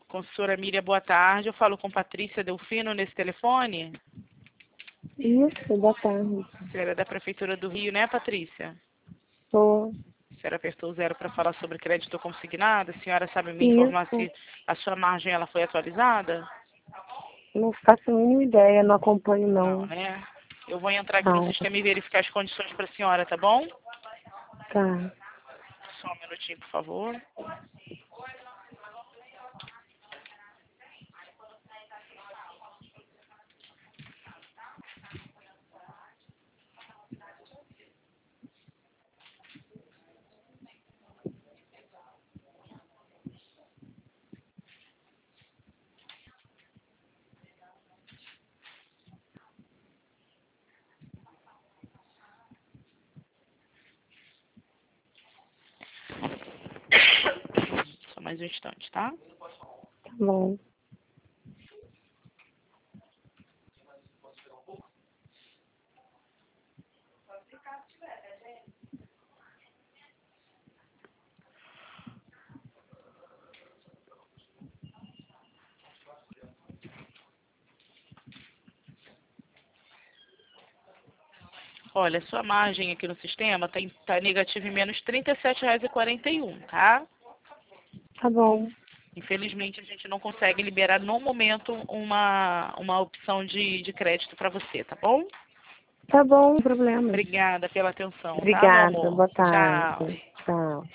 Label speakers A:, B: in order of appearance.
A: Consultora Miriam, boa tarde. Eu falo com Patrícia Delfino nesse telefone.
B: Isso, boa tarde.
A: A senhora é da Prefeitura do Rio, né, Patrícia?
B: Tô.
A: A senhora apertou 0 para falar sobre crédito consignado. A senhora sabe me informar
B: Isso.
A: se a sua margem ela foi atualizada?
B: Não faço a mínima ideia, não acompanho
A: Não,
B: não.
A: né? Eu vou entrar aqui no
B: Não.
A: sistema e verificar as condições para a senhora, tá bom?
B: Tá.
A: Só um minutinho, por favor. Só mais um instante, tá?
B: Tá bom.
A: Olha, sua margem aqui no sistema tá negativa em menos R$ 37,41, tá?
B: Tá bom.
A: Infelizmente, a gente não consegue liberar no momento uma opção de crédito para você, tá bom?
B: Tá bom, não tem problema.
A: Obrigada pela atenção, tá, meu
B: Obrigada,
A: amor?
B: boa
A: Tchau.
B: tarde. Tchau.